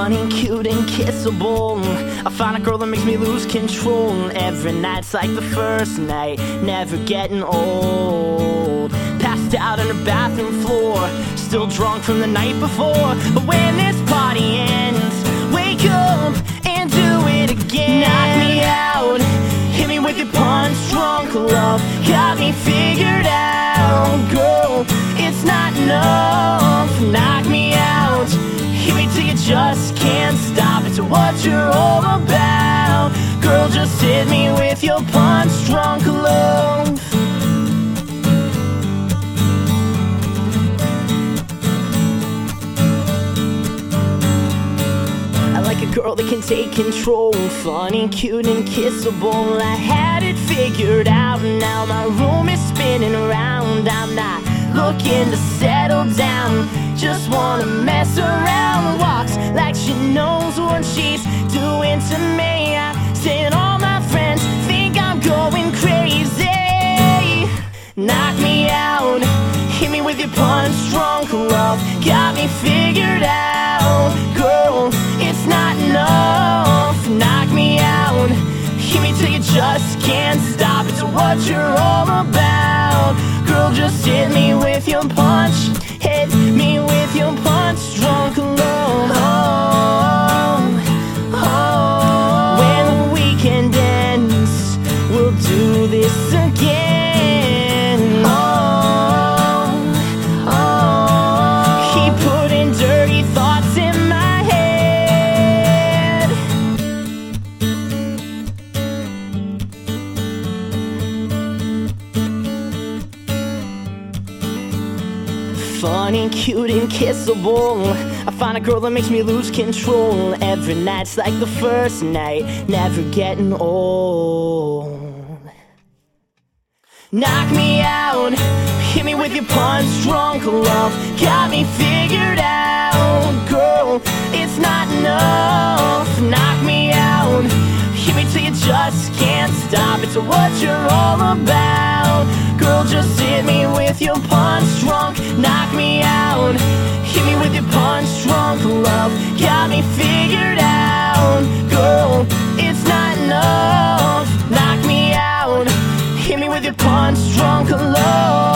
funny, cute, and kissable. I find a girl that makes me lose control. Every night's like the first night, never getting old. Passed out on her bathroom floor, still drunk from the night before. But when this party ends, wake up and do it again. Knock me out, hit me with your punch-drunk love. Got me figured out, girl, it's not enough. Knock me out, hit me till you just can't stop. It's what you're all about. Girl, just hit me with your punch-drunk love. I like a girl that can take control, funny, cute, and kissable. I had it figured out, now my room is spinning around. I'm not looking to settle down, just wanna mess around. Walks like she knows what she's doing to me. I say all my friends think I'm going crazy. Knock me out, hit me with your punch-drunk love. Got me figured out, girl, it's not enough. Knock me out, hit me till you just can't stop. It's what you're all about. Girl, just hit me with your punch. Hit me with your punch-drunk love. Oh, oh. When the weekend ends, we'll do this again. Oh, oh. Keep putting dirty thoughts in my head. Funny, cute, and kissable. I find a girl that makes me lose control. Every night's like the first night, never getting old. Knock me out, hit me with your punch-drunk love. Got me figured out, girl, it's not enough. Knock me out, hit me till you just can't stop. It's what you're all about. Girl, just hit me with your punch-drunk. Knock me out, hit me with your punch-drunk love. Got me figured out, girl, it's not enough. Knock me out, hit me with your punch-drunk love.